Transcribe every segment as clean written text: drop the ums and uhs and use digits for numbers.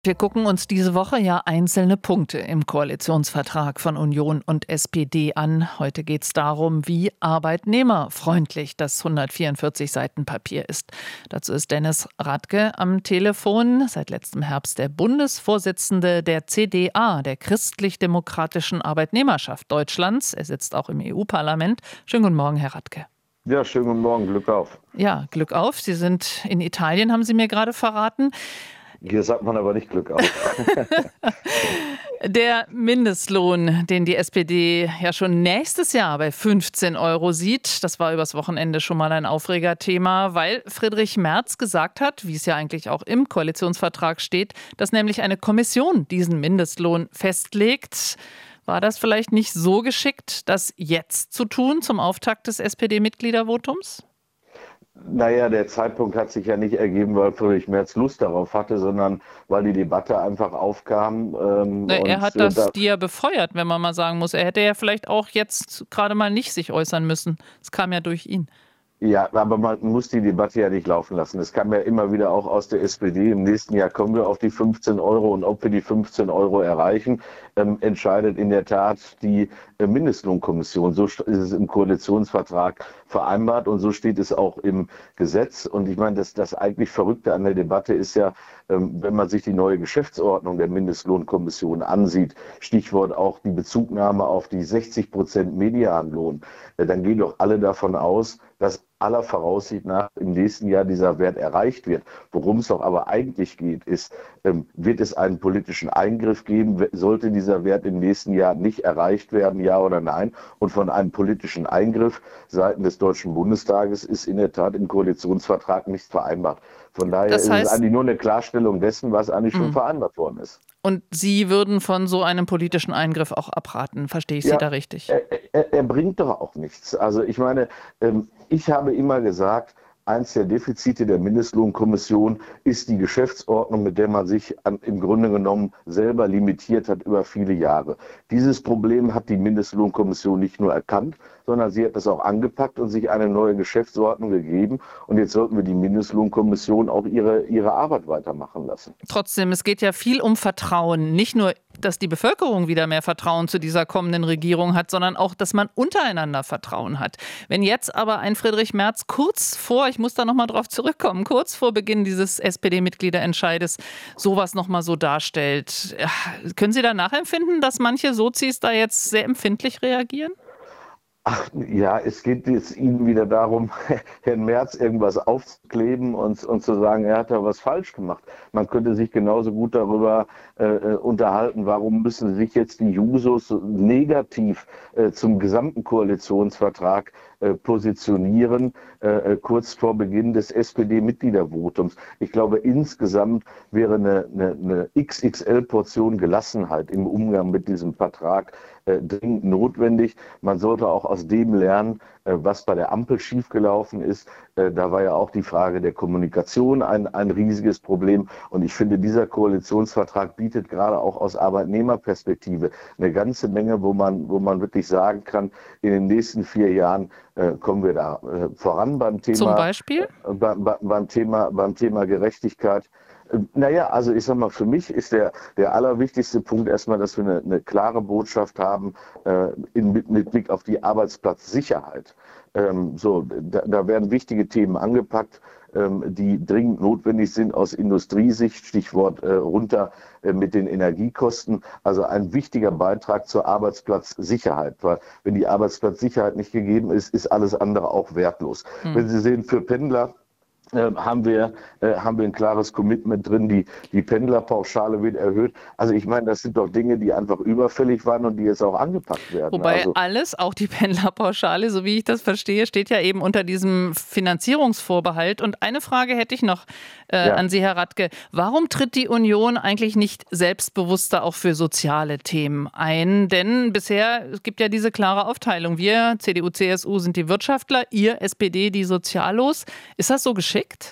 Wir gucken uns diese Woche ja einzelne Punkte im Koalitionsvertrag von Union und SPD an. Heute geht es darum, wie arbeitnehmerfreundlich das 144 Seiten Papier ist. Dazu ist Dennis Radke am Telefon, seit letztem Herbst der Bundesvorsitzende der CDA, der Christlich-Demokratischen Arbeitnehmerschaft Deutschlands. Er sitzt auch im EU-Parlament. Schönen guten Morgen, Herr Radke. Ja, schönen guten Morgen, Glück auf. Ja, Glück auf. Sie sind in Italien, haben Sie mir gerade verraten. Hier sagt man aber nicht Glück auf. Der Mindestlohn, den die SPD ja schon nächstes Jahr bei 15 € sieht, das war übers Wochenende schon mal ein Aufregerthema, weil Friedrich Merz gesagt hat, wie es ja eigentlich auch im Koalitionsvertrag steht, dass nämlich eine Kommission diesen Mindestlohn festlegt. War das vielleicht nicht so geschickt, das jetzt zu tun zum Auftakt des SPD-Mitgliedervotums? Naja, der Zeitpunkt hat sich ja nicht ergeben, weil Friedrich Merz Lust darauf hatte, sondern weil die Debatte einfach aufkam. Er hat die ja befeuert, wenn man mal sagen muss. Er hätte ja vielleicht auch jetzt gerade mal nicht sich äußern müssen. Es kam ja durch ihn. Ja, aber man muss die Debatte ja nicht laufen lassen. Es kam ja immer wieder auch aus der SPD. Im nächsten Jahr kommen wir auf die 15 € und ob wir die 15 € erreichen, entscheidet in der Tat die Mindestlohnkommission. So ist es im Koalitionsvertrag vereinbart und so steht es auch im Gesetz. Und ich meine, das eigentlich Verrückte an der Debatte ist ja, wenn man sich die neue Geschäftsordnung der Mindestlohnkommission ansieht, Stichwort auch die Bezugnahme auf die 60% Medianlohn, dann gehen doch alle davon aus, dass aller Voraussicht nach im nächsten Jahr dieser Wert erreicht wird. Worum es doch aber eigentlich geht, ist, wird es einen politischen Eingriff geben? Sollte dieser Wert im nächsten Jahr nicht erreicht werden, ja oder nein? Und von einem politischen Eingriff seitens des Deutschen Bundestages ist in der Tat im Koalitionsvertrag nichts vereinbart. Von daher ist es eigentlich nur eine Klarstellung dessen, was eigentlich schon vereinbart worden ist. Und Sie würden von so einem politischen Eingriff auch abraten, verstehe ich Sie da richtig? Er bringt doch auch nichts. Also ich meine, ich habe immer gesagt, eins der Defizite der Mindestlohnkommission ist die Geschäftsordnung, mit der man sich im Grunde genommen selber limitiert hat über viele Jahre. Dieses Problem hat die Mindestlohnkommission nicht nur erkannt, sondern sie hat das auch angepackt und sich eine neue Geschäftsordnung gegeben. Und jetzt sollten wir die Mindestlohnkommission auch ihre Arbeit weitermachen lassen. Trotzdem, es geht ja viel um Vertrauen. Nicht nur, dass die Bevölkerung wieder mehr Vertrauen zu dieser kommenden Regierung hat, sondern auch, dass man untereinander Vertrauen hat. Wenn jetzt aber ein Friedrich Merz ich muss da nochmal drauf zurückkommen, kurz vor Beginn dieses SPD-Mitgliederentscheides sowas nochmal so darstellt, können Sie da nachempfinden, dass manche Sozis da jetzt sehr empfindlich reagieren? Ach ja, es geht jetzt Ihnen wieder darum, Herrn Merz irgendwas aufzukleben und zu sagen, er hat da was falsch gemacht. Man könnte sich genauso gut darüber unterhalten, warum müssen sich jetzt die Jusos negativ zum gesamten Koalitionsvertrag positionieren, kurz vor Beginn des SPD-Mitgliedervotums. Ich glaube, insgesamt wäre eine XXL-Portion Gelassenheit im Umgang mit diesem Vertrag dringend notwendig. Man sollte auch aus dem lernen, was bei der Ampel schiefgelaufen ist. Da war ja auch die Frage der Kommunikation ein riesiges Problem. Und ich finde, dieser Koalitionsvertrag bietet gerade auch aus Arbeitnehmerperspektive eine ganze Menge, wo man wirklich sagen kann, in den nächsten 4 Jahren kommen wir da voran beim Thema. Zum Beispiel? Beim Thema Gerechtigkeit. Naja, also ich sag mal, für mich ist der allerwichtigste Punkt erstmal, dass wir eine klare Botschaft haben mit Blick auf die Arbeitsplatzsicherheit. Da werden wichtige Themen angepackt, die dringend notwendig sind aus Industriesicht, Stichwort runter mit den Energiekosten. Also ein wichtiger Beitrag zur Arbeitsplatzsicherheit, weil wenn die Arbeitsplatzsicherheit nicht gegeben ist, ist alles andere auch wertlos. Wenn Sie sehen, für Pendler haben wir ein klares Commitment drin, die Pendlerpauschale wird erhöht. Also ich meine, das sind doch Dinge, die einfach überfällig waren und die jetzt auch angepackt werden. Wobei alles, auch die Pendlerpauschale, so wie ich das verstehe, steht ja eben unter diesem Finanzierungsvorbehalt. Und eine Frage hätte ich noch an Sie, Herr Radke. Warum tritt die Union eigentlich nicht selbstbewusster auch für soziale Themen ein? Denn bisher, es gibt ja diese klare Aufteilung. Wir, CDU, CSU, sind die Wirtschaftler, ihr, SPD, die Sozialos. Ist das so geschickt?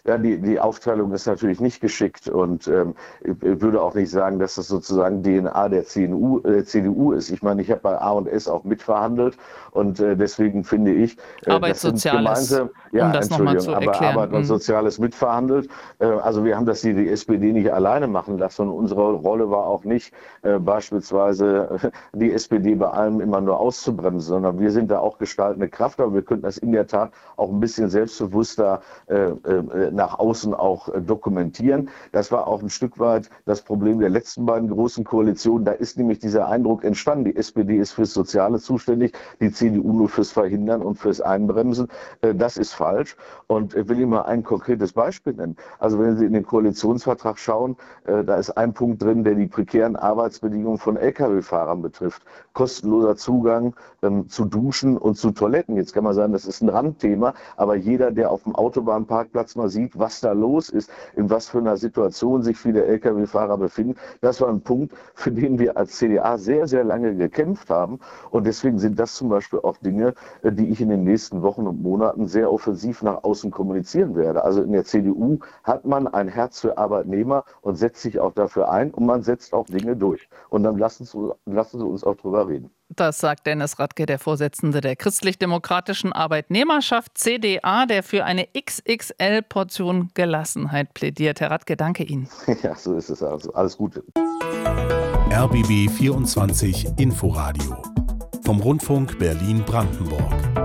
Ja, die Aufteilung ist natürlich nicht geschickt und ich würde auch nicht sagen, dass das sozusagen DNA der CDU ist. Ich meine, ich habe bei A&S auch mitverhandelt und deswegen finde ich, das sind gemeinsam, um das nochmal zu erklären. Arbeit und Soziales mitverhandelt. Also wir haben das die SPD nicht alleine machen lassen und unsere Rolle war auch nicht beispielsweise die SPD bei allem immer nur auszubremsen, sondern wir sind da auch gestaltende Kraft, aber wir könnten das in der Tat auch ein bisschen selbstbewusster nach außen auch dokumentieren. Das war auch ein Stück weit das Problem der letzten beiden großen Koalitionen. Da ist nämlich dieser Eindruck entstanden, die SPD ist fürs Soziale zuständig, die CDU nur fürs Verhindern und fürs Einbremsen. Das ist falsch. Und ich will Ihnen mal ein konkretes Beispiel nennen. Also wenn Sie in den Koalitionsvertrag schauen, da ist ein Punkt drin, der die prekären Arbeitsbedingungen von Lkw-Fahrern betrifft. Kostenloser Zugang zu Duschen und zu Toiletten. Jetzt kann man sagen, das ist ein Randthema, aber jeder, der auf dem Autobahnparkplatz mal sieht, was da los ist, in was für einer Situation sich viele Lkw-Fahrer befinden, das war ein Punkt, für den wir als CDA sehr, sehr lange gekämpft haben. Und deswegen sind das zum Beispiel auch Dinge, die ich in den nächsten Wochen und Monaten sehr offensiv nach außen kommunizieren werde. Also in der CDU hat man ein Herz für Arbeitnehmer und setzt sich auch dafür ein und man setzt auch Dinge durch. Und dann lassen Sie uns auch drüber reden. Das sagt Dennis Radke, der Vorsitzende der Christlich-Demokratischen Arbeitnehmerschaft CDA, der für eine XXL-Portion Gelassenheit plädiert. Herr Radke, danke Ihnen. Ja, so ist es also. Alles Gute. RBB 24 Inforadio vom Rundfunk Berlin-Brandenburg.